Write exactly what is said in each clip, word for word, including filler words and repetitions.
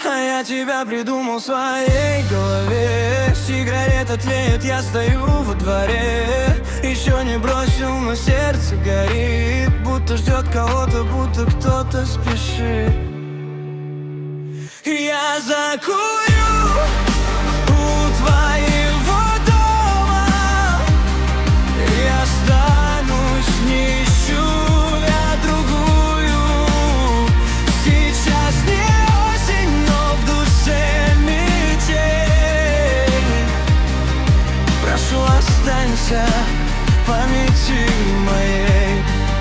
А я тебя придумал в своей голове. Сигарета тлеет, я стою во дворе. Еще не бросил, но сердце горит, будто ждет кого-то, будто кто-то спешит. Я закурю у твоего дома. Я останусь, не ищу я другую. Сейчас не осень, но в душе метель. Прошу, останься в памяти моей.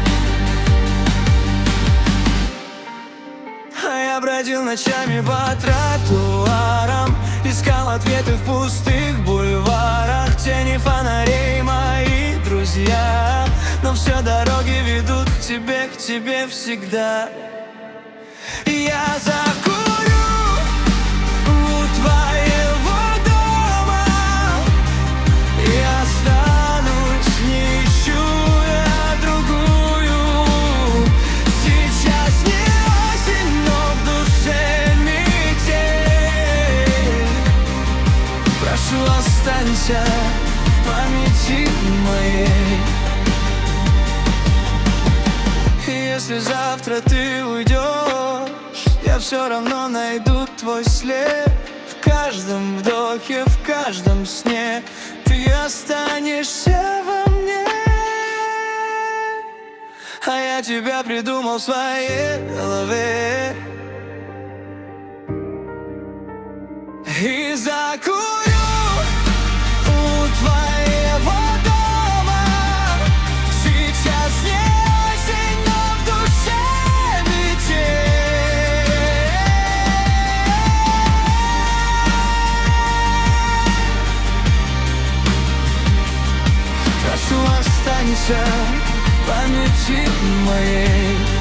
А я бродил ночами по тротуарам, искал ответы в пустых бульварах. Тени фонарей мои друзья, но все дороги ведут к тебе, к тебе всегда. Я закурю у твоего дома. Я останусь, не ищу я другую. Сейчас не осень, но в душе метель. Прошу, останься в памяти моей. И если завтра ты уйдешь, я все равно найду твой след. В каждом вдохе, в каждом сне ты останешься во мне. А я тебя придумал в своей голове. И закурю у твоего дома. Сейчас не осень, но в душе метель. Прошу, останься в памяти моей.